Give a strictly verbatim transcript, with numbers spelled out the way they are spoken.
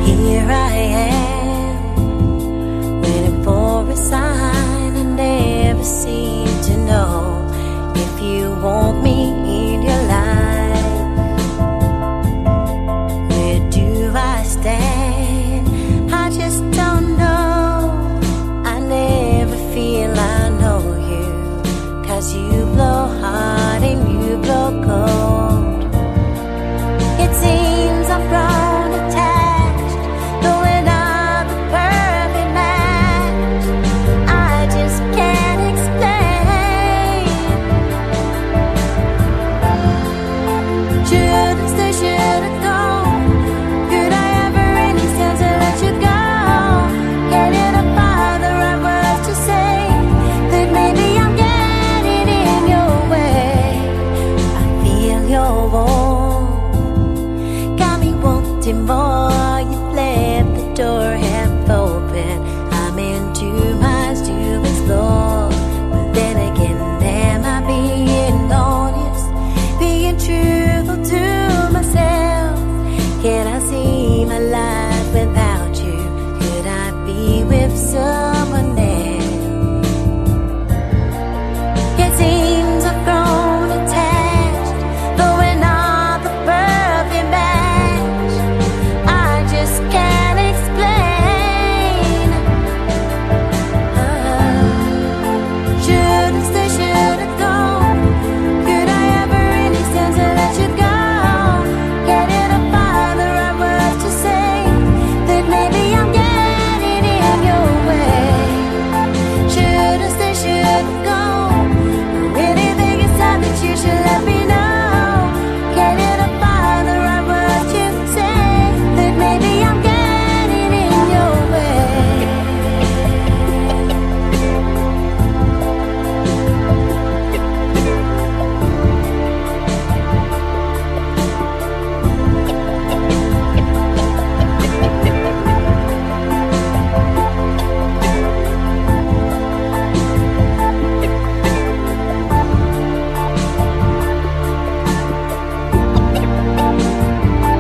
Here I am, waiting for a sign. I never seem to know if you want me in your life. Where do I stand? I just don't know. I never feel I know you, 'cause you blow hard and you blow cold. It seems I'm grown attached, though we're not the perfect match. I just can't explain. Should've stayed, should've gone. Could I ever really stand to let you go? Can't it find the right words to say that maybe I'm getting in your way? I feel your warmth, got me wanting more. You've left the door half open. I'm in two minds to explore, but then again, am I being honest, being truthful to myself? Can I see my life without you? Could I be with someone